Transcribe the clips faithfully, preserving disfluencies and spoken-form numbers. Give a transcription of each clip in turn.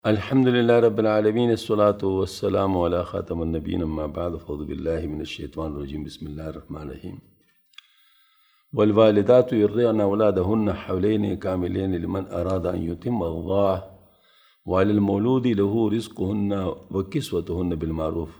الحمد للہ رب العالمین الصلاۃ والسلام علی خاتم النبین اما بعد فاعوذ باللہ من الشیطان الرجیم بسم اللہ الرحمن الرحیم والوالدات یرضعن اولادهن حولین کاملین لمن اراد ان یتم الرضاعة وعلی المولود له رزقهن وکسوتهن بالمعروف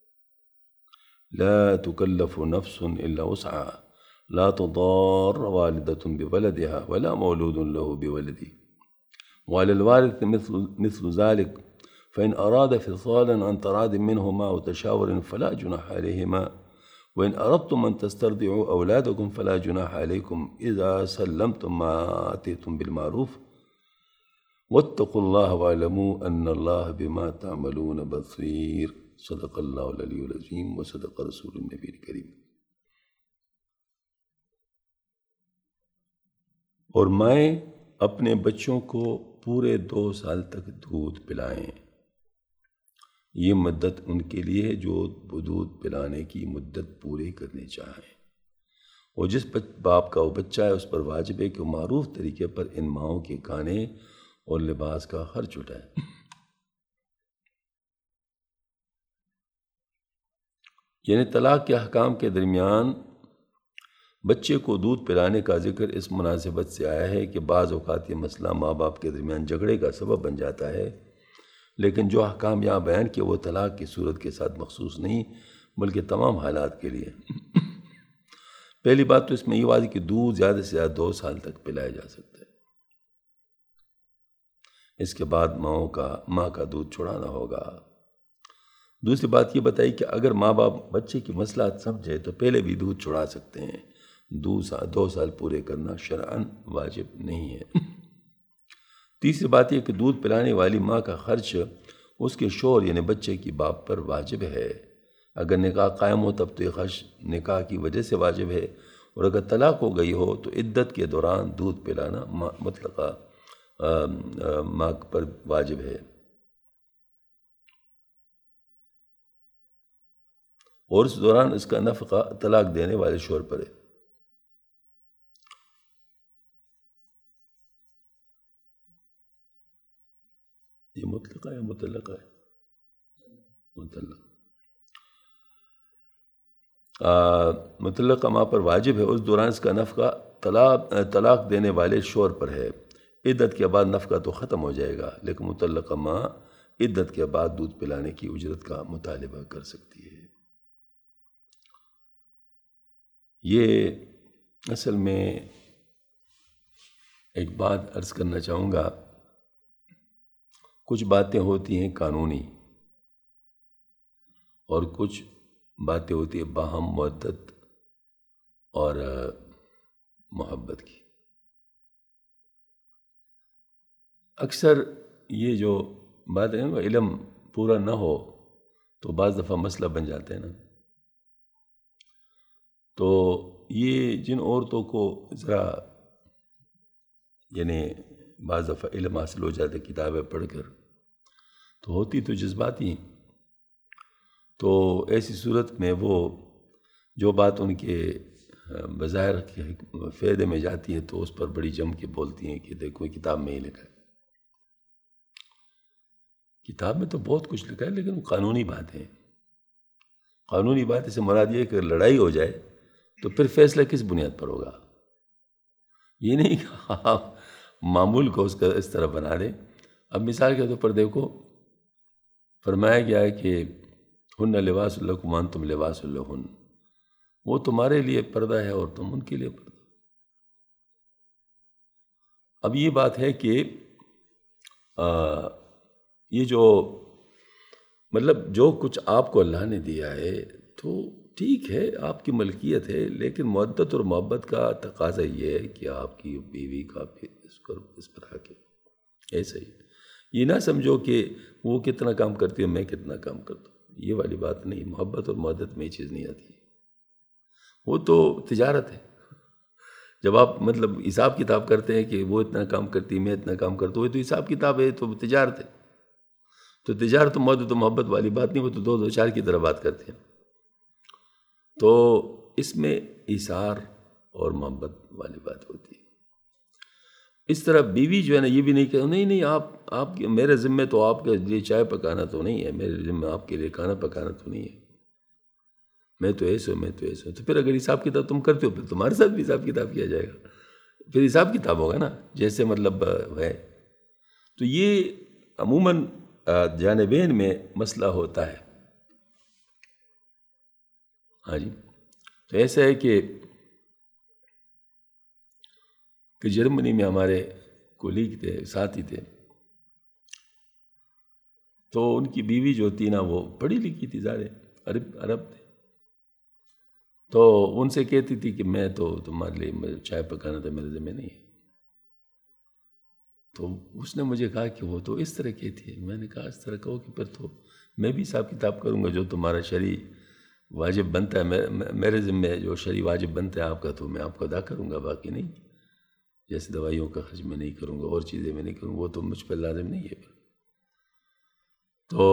لا تکلف نفس الا وسعها لا تضار والدة بولدها ولا مولود له بولده وعلى الوارث مثل مثل ذلك فإن أراد فصالا عن تراض منهما وتشاور فلا جناح عليهما وإن أردتم أن تسترضعوا أولادكم فلا جناح عليكم إذا سلمتم ما آتيتم بالمعروف واتقوا الله واعلموا أن الله بما تعملون بصير صدق الله العلي العظيم وصدق رسول النبي الكريم۔ اور مائیں اپنے بچوں کو پورے دو سال تک دودھ پلائیں۔ یہ مدت ان کے لیے جو دودھ پلانے کی مدت پوری کرنی چاہیں، اور جس باپ کا وہ بچہ ہے اس پر واجب ہے کہ وہ معروف طریقے پر ان ماؤں کے کھانے اور لباس کا خرچ اٹھائے۔ یعنی طلاق کے احکام کے درمیان بچے کو دودھ پلانے کا ذکر اس مناسبت سے آیا ہے کہ بعض اوقات یہ مسئلہ ماں باپ کے درمیان جھگڑے کا سبب بن جاتا ہے، لیکن جو احکام یہاں بیان کیے وہ طلاق کی صورت کے ساتھ مخصوص نہیں بلکہ تمام حالات کے لیے۔ پہلی بات تو اس میں یہ واضح کہ دودھ زیادہ سے زیادہ دو سال تک پلایا جا سکتا ہے، اس کے بعد ماؤں کا ماں کا دودھ چھڑانا ہوگا۔ دوسری بات یہ بتائی کہ اگر ماں باپ بچے کی مصلحت سمجھے تو پہلے بھی دودھ چھڑا سکتے ہیں، دو سال دو سال پورے کرنا شرعاً واجب نہیں ہے۔ تیسری بات یہ کہ دودھ پلانے والی ماں کا خرچ اس کے شوہر یعنی بچے کی باپ پر واجب ہے۔ اگر نکاح قائم ہو تب تو یہ خرچ نکاح کی وجہ سے واجب ہے، اور اگر طلاق ہو گئی ہو تو عدت کے دوران دودھ پلانا مطلقہ ماں پر واجب ہے، اور اس دوران اس کا نفقہ طلاق دینے والے شوہر پر ہے۔ یہ مطلقہ ہے مطلقہ ہے مطلق مطلقہ ماں پر واجب ہے، اس دوران اس کا نفقہ طلاق طلاق دینے والے شوہر پر ہے۔ عدت کے بعد نفقہ تو ختم ہو جائے گا، لیکن مطلقہ ماں عدت کے بعد دودھ پلانے کی اجرت کا مطالبہ کر سکتی ہے۔ یہ اصل میں ایک بات عرض کرنا چاہوں گا، کچھ باتیں ہوتی ہیں قانونی اور کچھ باتیں ہوتی ہیں باہم مودت اور محبت کی۔ اکثر یہ جو بات ہے علم پورا نہ ہو تو بعض دفعہ مسئلہ بن جاتا ہے نا، تو یہ جن عورتوں کو ذرا یعنی بعض دفعہ علم حاصل ہو جاتا ہے کتابیں پڑھ کر، تو ہوتی تو جذباتی، تو ایسی صورت میں وہ جو بات ان کے بظاہر فائدے میں جاتی ہے تو اس پر بڑی جم کے بولتی ہیں کہ دیکھو کتاب میں ہی لکھا ہے۔ کتاب میں تو بہت کچھ لکھا ہے لیکن وہ قانونی بات ہے۔ قانونی بات سے مراد یہ کہ لڑائی ہو جائے تو پھر فیصلہ کس بنیاد پر ہوگا؟ یہ نہیں کہ آپ معمول کو اس کا اس طرح بنا دیں۔ اب مثال کے طور پر دیکھو، فرمایا گیا ہے کہ ہن لباس لکم وانتم لباس لہن، وہ تمہارے لیے پردہ ہے اور تم ان کے لیے پردہ۔ اب یہ بات ہے کہ آ, یہ جو مطلب جو کچھ آپ کو اللہ نے دیا ہے تو ٹھیک ہے، آپ کی ملکیت ہے، لیکن مودت اور محبت کا تقاضا یہ ہے کہ آپ کی بیوی کا بھی اس پر اس پر حق ہے۔ ایسا ہی یہ نہ سمجھو کہ وہ کتنا کام کرتی ہے میں کتنا کام کرتا ہوں، یہ والی بات نہیں۔ محبت اور مودت میں یہ چیز نہیں آتی، وہ تو تجارت ہے۔ جب آپ مطلب حساب کتاب کرتے ہیں کہ وہ اتنا کام کرتی میں اتنا کام کرتا ہوں، وہ تو حساب کتاب ہے، تو تجارت ہے۔ تو تجارت و مودت و محبت والی بات نہیں، وہ تو دو دو چار کی طرح بات کرتے ہیں۔ تو اس میں ایثار اور محبت والی بات ہوتی ہے۔ اس طرح بیوی جو ہے نا یہ بھی نہیں کہ نہیں نہیں آپ آپ میرے ذمے تو آپ کے لیے چائے پکانا تو نہیں ہے، میرے ذمے آپ کے لیے کھانا پکانا تو نہیں ہے، میں تو ایسے ہوں میں تو ایسے ہوں۔ تو پھر اگر حساب کتاب تم کرتے ہو پھر تمہارے ساتھ بھی حساب کتاب کیا جائے گا، پھر حساب کتاب ہوگا نا جیسے مطلب ہے۔ تو یہ عموماً جانبین میں مسئلہ ہوتا ہے۔ ہاں جی، تو ایسا ہے کہ کہ جرمنی میں ہمارے کولیگ تھے، ساتھی تھے، تو ان کی بیوی جو تھی نا وہ پڑھی لکھی تھی، ظاہر عرب عرب تھے، تو ان سے کہتی تھی کہ میں تو تمہارے لیے چائے پکانا تھا میرے ذمہ نہیں ہے۔ تو اس نے مجھے کہا کہ وہ تو اس طرح کہتی ہے۔ میں نے کہا اس طرح کہو کہ پھر تو میں بھی حساب کتاب کروں گا، جو تمہارا شرعی واجب بنتا ہے میرے ذمہ، جو شرعی واجب بنتا ہے آپ کا تو میں آپ کو ادا کروں گا، باقی نہیں، جیسے دوائیوں کا خرچ میں نہیں کروں گا، اور چیزیں میں نہیں کروں، وہ تو مجھ پر لازم نہیں ہے۔ تو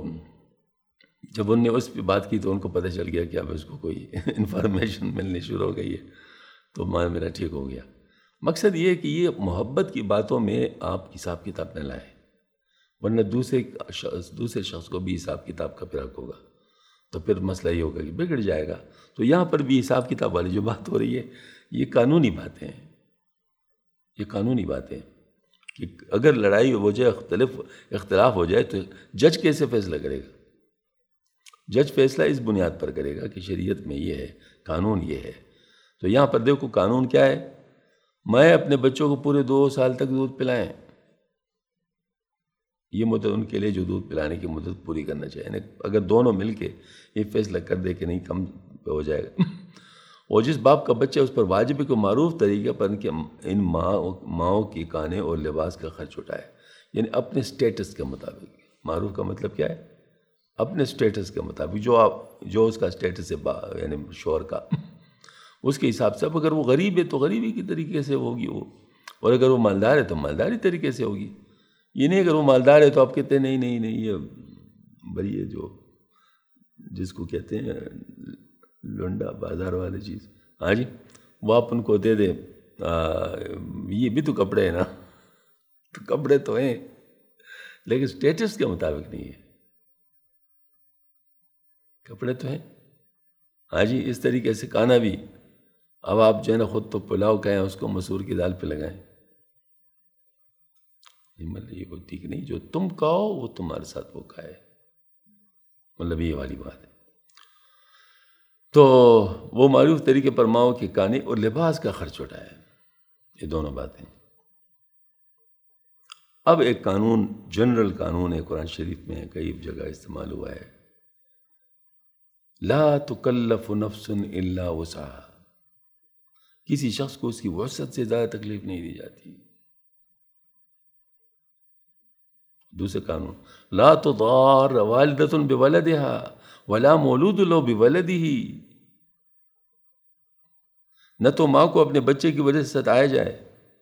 جب ان نے اس پہ بات کی تو ان کو پتہ چل گیا کہ اب اس کو کوئی انفارمیشن ملنی شروع ہو گئی ہے، تو ماں میرا ٹھیک ہو گیا۔ مقصد یہ ہے کہ یہ محبت کی باتوں میں آپ حساب کتاب نہ لائیں، ورنہ دوسرے شخص دوسرے شخص کو بھی حساب کتاب کا فرق ہوگا، تو پھر مسئلہ یہ ہوگا کہ بگڑ جائے گا۔ تو یہاں پر بھی حساب کتاب والی جو بات ہو رہی ہے یہ قانونی باتیں ہیں، یہ قانونی باتیں کہ اگر لڑائی ہو جائے، اختلاف اختلاف ہو جائے تو جج کیسے فیصلہ کرے گا؟ جج فیصلہ اس بنیاد پر کرے گا کہ شریعت میں یہ ہے، قانون یہ ہے۔ تو یہاں پر دیکھو قانون کیا ہے، میں اپنے بچوں کو پورے دو سال تک دودھ پلائیں، یہ مدت ان کے لیے جو دودھ پلانے کی مدت پوری کرنا چاہیے۔ اگر دونوں مل کے یہ فیصلہ کر دے کہ نہیں کم پہ ہو جائے گا، اور جس باپ کا بچہ اس پر واجب ہے کو معروف طریقے پر ان کے ان ماں ماؤں کی کھانے اور لباس کا خرچ اٹھائے، یعنی اپنے سٹیٹس کے مطابق۔ معروف کا مطلب کیا ہے؟ اپنے سٹیٹس کے مطابق، جو آپ جو اس کا سٹیٹس ہے یعنی شوہر کا، اس کے حساب سے۔ اب اگر وہ غریب ہے تو غریبی کی طریقے سے ہوگی وہ، اور اگر وہ مالدار ہے تو مالداری طریقے سے ہوگی۔ یہ نہیں اگر وہ مالدار ہے تو آپ کہتے ہیں نہیں نہیں نہیں یہ بڑی ہے جو جس کو کہتے ہیں لنڈا بازار والی چیز، ہاں جی، وہ آپ ان کو دے دیں، یہ بھی تو کپڑے ہیں نا، تو کپڑے تو ہیں لیکن سٹیٹس کے مطابق نہیں ہے، کپڑے تو ہیں، ہاں جی۔ اس طریقے سے کھانا بھی، اب آپ جو ہے نا خود تو پلاؤ کہیں اس کو مسور کی دال پہ لگائیں، مطلب یہ کوئی ٹھیک نہیں، جو تم کھاؤ وہ تمہارے ساتھ وہ کھائے، مطلب یہ والی بات ہے۔ تو وہ معروف طریقے پر ماؤں کے کھانے اور لباس کا خرچ اٹھائے، یہ دونوں باتیں۔ اب ایک قانون، جنرل قانون ہے، قرآن شریف میں کئی جگہ استعمال ہوا ہے، لا تکلف نفس الا وسعها، کسی شخص کو اس کی وسعت سے زیادہ تکلیف نہیں دی جاتی۔ دوسرے قانون، لا تضار والدۃ بولدها ولا مولود له بولده، نہ تو ماں کو اپنے بچے کی وجہ سے ستایا جائے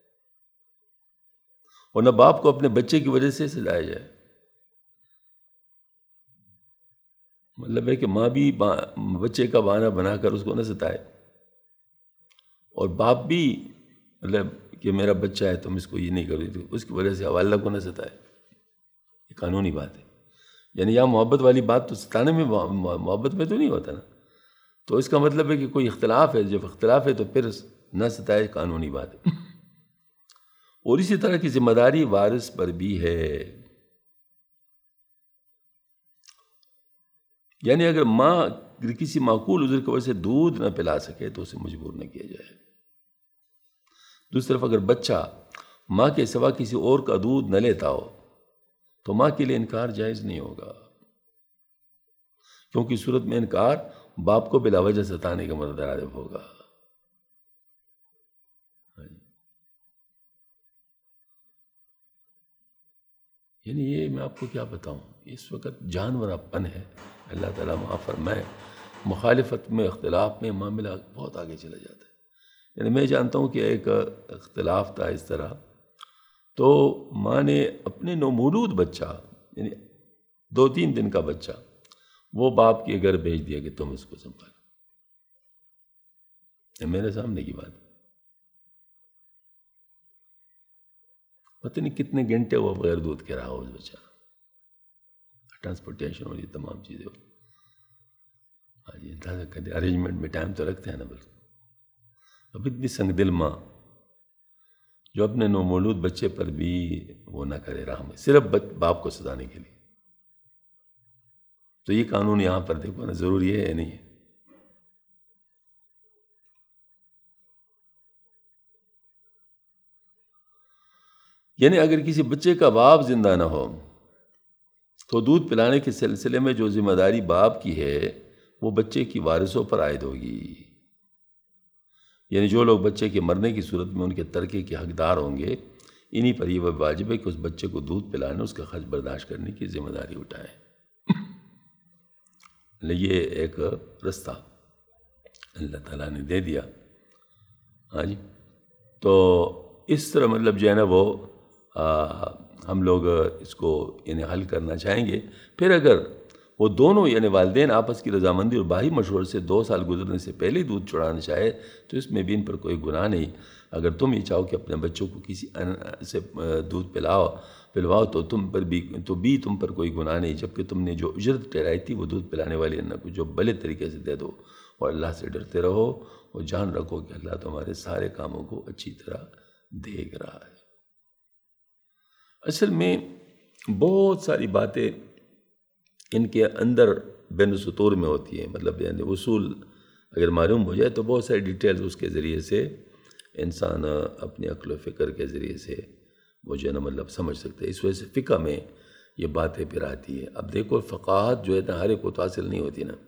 اور نہ باپ کو اپنے بچے کی وجہ سے ستایا جائے۔ مطلب ہے کہ ماں بھی بچے کا بہانہ بنا کر اس کو نہ ستائے، اور باپ بھی مطلب کہ میرا بچہ ہے تم اس کو یہ نہیں کرو، اس کی وجہ سے والدہ کو نہ ستائے۔ یہ قانونی بات ہے، یعنی یہاں محبت والی بات تو ستانے میں، محبت میں تو نہیں ہوتا نا، تو اس کا مطلب ہے کہ کوئی اختلاف ہے، جب اختلاف ہے تو پھر نہ ستائے، قانونی بات ہے۔ اور اسی طرح کی ذمہ داری وارث پر بھی ہے، یعنی اگر ماں کسی معقول عذر کی وجہ سے دودھ نہ پلا سکے تو اسے مجبور نہ کیا جائے۔ دوسری طرف اگر بچہ ماں کے سوا کسی اور کا دودھ نہ لیتا ہو تو ماں کے لیے انکار جائز نہیں ہوگا، کیونکہ صورت میں انکار باپ کو بلا وجہ ستانے کا مترادف ہوگا۔ یعنی یہ میں آپ کو کیا بتاؤں، اس وقت جانورہ پن ہے، اللہ تعالیٰ معاف فرمائے، مخالفت میں، اختلاف میں معاملہ بہت آگے چلا جاتا ہے۔ یعنی میں جانتا ہوں کہ ایک اختلاف تھا اس طرح، تو ماں نے اپنے نومولود بچہ، یعنی دو تین دن کا بچہ، وہ باپ کے گھر بھیج دیا کہ تم اس کو سنبھالو، یہ میرے سامنے کی بات۔ پتہ نہیں کتنے گھنٹے وہ بغیر دودھ کے رہا ہو اس بچہ، ٹرانسپورٹیشن ہو، یہ تمام چیزیں ہو. ہاں جی ارینجمنٹ میں ٹائم تو لگتا ہے نا. بس اب اتنی سنگ دل ماں جو اپنے نومولود بچے پر بھی وہ نہ کرے رحم، صرف باپ کو ستانے کے لیے. تو یہ قانون یہاں پر دیکھو نا ضروری ہے یا نہیں ہے. یعنی اگر کسی بچے کا باپ زندہ نہ ہو تو دودھ پلانے کے سلسلے میں جو ذمہ داری باپ کی ہے وہ بچے کی وارثوں پر عائد ہوگی. یعنی جو لوگ بچے کے مرنے کی صورت میں ان کے ترکے کے حقدار ہوں گے، انہی پر یہ واجب ہے کہ اس بچے کو دودھ پلانے، اس کا خرچ برداشت کرنے کی ذمہ داری اٹھائیں. یہ ایک رستہ اللہ تعالیٰ نے دے دیا. ہاں جی تو اس طرح مطلب جو ہے نا وہ آ, ہم لوگ اس کو یعنی حل کرنا چاہیں گے. پھر اگر وہ دونوں یعنی والدین آپس کی رضامندی اور باہی مشورے سے دو سال گزرنے سے پہلے ہی دودھ چھڑانا چاہے تو اس میں بھی ان پر کوئی گناہ نہیں. اگر تم یہ چاہو کہ اپنے بچوں کو کسی سے دودھ پلاؤ پلواؤ تو تم پر بھی تو بھی تم پر کوئی گناہ نہیں، جبکہ تم نے جو اجرت ٹھہرائی تھی وہ دودھ پلانے والی انّا کو جو بھلے طریقے سے دے دو. اور اللہ سے ڈرتے رہو اور جان رکھو کہ اللہ تمہارے سارے کاموں کو اچھی طرح دیکھ رہا ہے. اصل میں بہت ساری باتیں ان کے اندر بین سطور میں ہوتی ہیں، مطلب یعنی اصول اگر معلوم ہو جائے تو بہت ساری ڈیٹیلز اس کے ذریعے سے انسان اپنی عقل و فکر کے ذریعے سے وہ جو ہے نا مطلب سمجھ سکتے ہیں. اس وجہ سے فقہ میں یہ باتیں پھر آتی ہے. اب دیکھو فقاہت جو ہے نا ہر ایک کو تو حاصل نہیں ہوتی نا،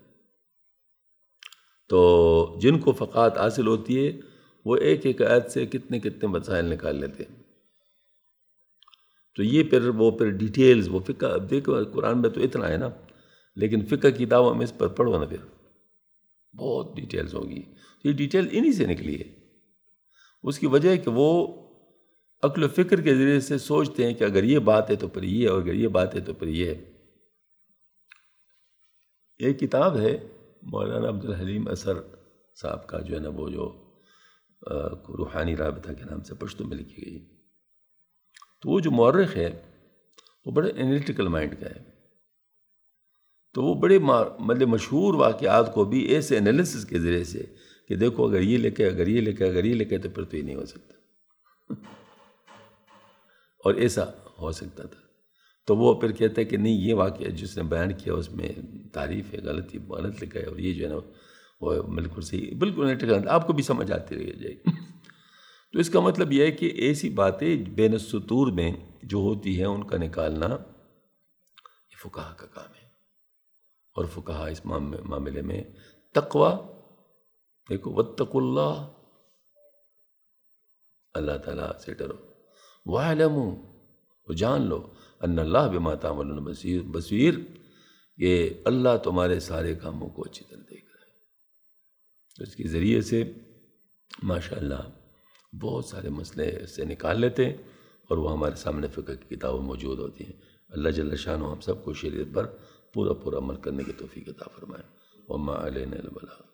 تو جن کو فقاہت حاصل ہوتی ہے وہ ایک ایک آیت سے کتنے کتنے مسائل نکال لیتے ہیں. تو یہ پھر وہ پھر ڈیٹیلز وہ فقہ، اب دیکھو قرآن میں تو اتنا ہے نا، لیکن فقہ کتابوں میں اس پر پڑھو نا پھر بہت ڈیٹیلز ہوگی. یہ ڈیٹیل انہی سے نکلی ہے. اس کی وجہ ہے کہ وہ عقل و فکر کے ذریعے سے سوچتے ہیں کہ اگر یہ بات ہے تو پھر یہ، اور اگر یہ بات ہے تو پھر یہ. ایک کتاب ہے مولانا عبدالحلیم اثر صاحب کا جو ہے نا وہ جو روحانی رابطہ کے نام سے پشتو میں لکھی گئی. تو وہ جو مورخ ہے وہ بڑے انالیٹیکل مائنڈ کا ہے. تو وہ بڑے مطلب مشہور واقعات کو بھی ایسے انالیسس کے ذریعے سے کہ دیکھو اگر یہ لکھے اگر یہ لکھے اگر یہ لکھے تو پھر تو یہ نہیں ہو سکتا اور ایسا ہو سکتا تھا. تو وہ پھر کہتا ہے کہ نہیں یہ واقعہ جس نے بیان کیا اس میں تعریف ہے، غلطی غلط لکھا ہے، اور یہ جو ہے نا وہ بالکل صحیح بالکل انالیٹیکل، آپ کو بھی سمجھ آتی رہ جائے گی. تو اس کا مطلب یہ ہے کہ ایسی باتیں بین السطور میں جو ہوتی ہیں ان کا نکالنا یہ فقہا کا کام ہے. اور فقہا اس معاملے میں تقوی، دیکھو واتقوا اللہ، اللہ تعالیٰ سے ڈرو، وَاعْلَمُوا، وہ جان لو، ان اللہ بما تعملون بصیر بصیر کہ اللہ تمہارے سارے کاموں کو اچھی طرح دیکھ رہا ہے. تو اس کے ذریعے سے ماشاءاللہ بہت سارے مسئلے سے نکال لیتے ہیں اور وہ ہمارے سامنے فقہ کی کتابیں موجود ہوتی ہیں. اللہ جل شانہ ہم سب کو شریعت پر پورا پورا عمل کرنے کی توفیق عطا فرمائے. وما علینا البلاغ.